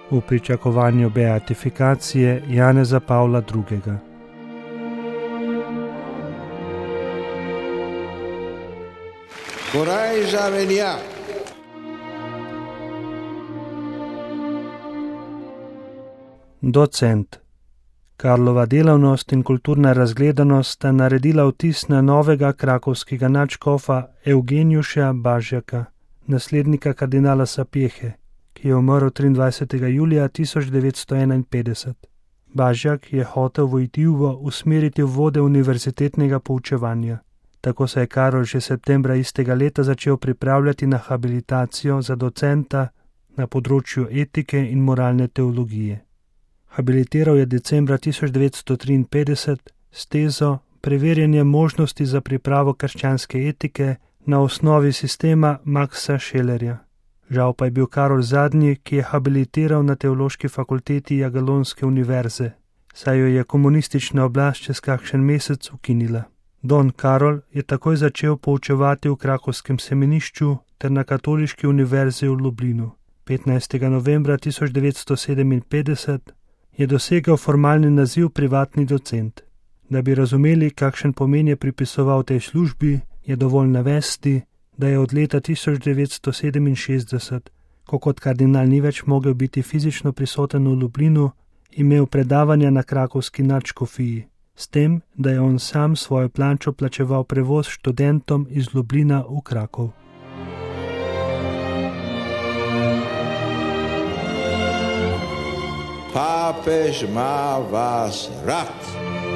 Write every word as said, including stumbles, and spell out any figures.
v pričakovanju beatifikacije Janeza Pavla drugega. Coraggia venia. Docent. Karlova delavnost in kulturna razgledanost sta naredila vtis na novega krakovskega nadškofa Evgenijuša Bažjaka, naslednika kardinala Sapiehe, ki je umrl triindvajsetega julija tisoč devetsto enainpetdeset. Bažjak je hotel Vojtijovo usmeriti v vode univerzitetnega poučevanja. Tako se je Karol že septembra istega leta začel pripravljati na habilitacijo za docenta na področju etike in moralne teologije. Habilitiral je decembra tisoč devetsto triinpetdeset s tezo preverjanje možnosti za pripravo krščanske etike na osnovi sistema Maxa Schellerja. Žal pa je bil Karol zadnji, ki je habilitiral na Teološki fakulteti Jagelonske univerze, saj jo je komunistična oblast čez kakšen mesec ukinila. Don Karol je takoj začel poučevati v krakovskem semenišču ter na Katoliški univerzi v Lublinu. petnajstega novembra tisoč devetsto sedeminpetdeset je dosegel formalni naziv privatni docent. Da bi razumeli, kakšen pomen je pripisoval tej službi, je dovolj navesti, da je od leta tisoč devetsto sedeminšestdeset, ko kot kardinal ni več mogel biti fizično prisoten v Lublinu, imel predavanja na krakovski nadškofiji, s tem, da je on sam svojo plačo plačeval prevoz študentom iz Lublina v Krakov. Pápež má vás rád.